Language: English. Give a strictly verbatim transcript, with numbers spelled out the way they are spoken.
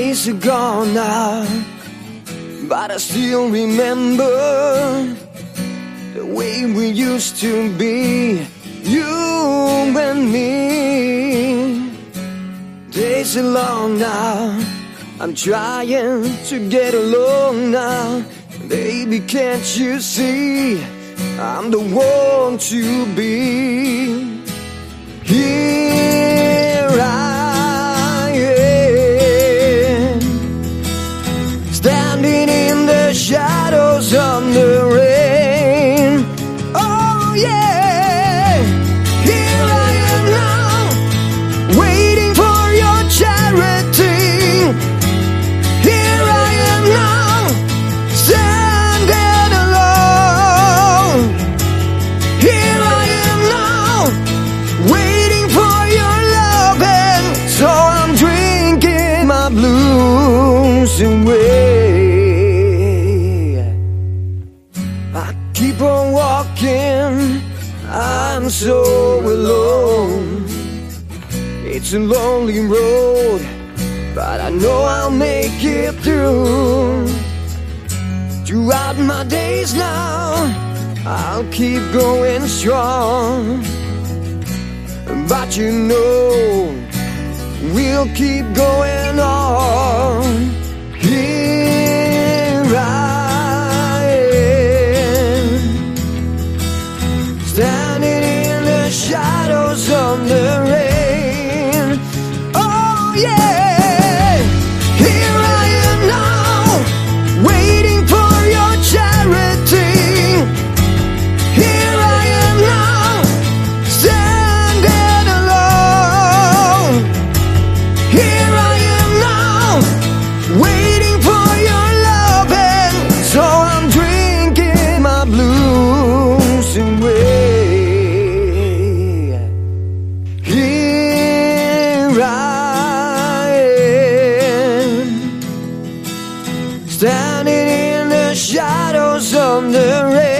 days are gone now, but I still remember the way we used to be, you and me. Days are long now, I'm trying to get along now. Baby, can't you see I'm the one to be? Here I am, standing in the shadows of the rain. Oh yeah, here I am now, waiting for your charity. Here I am now, standing alone. Here I am now, waiting for your love, and so I'm drinking my blues away. I keep on walking, I'm so alone. It's a lonely road, but I know I'll make it through. Throughout my days now, I'll keep going strong. But you know, we'll keep going on. Here I am, standing in the shadows of the rain. Oh yeah, here I am now, waiting for your charity. Here I am now, standing alone. Here I am now, waiting for your love, and so I'm drinking my blues away. Here I am, standing in the shadows of the rain.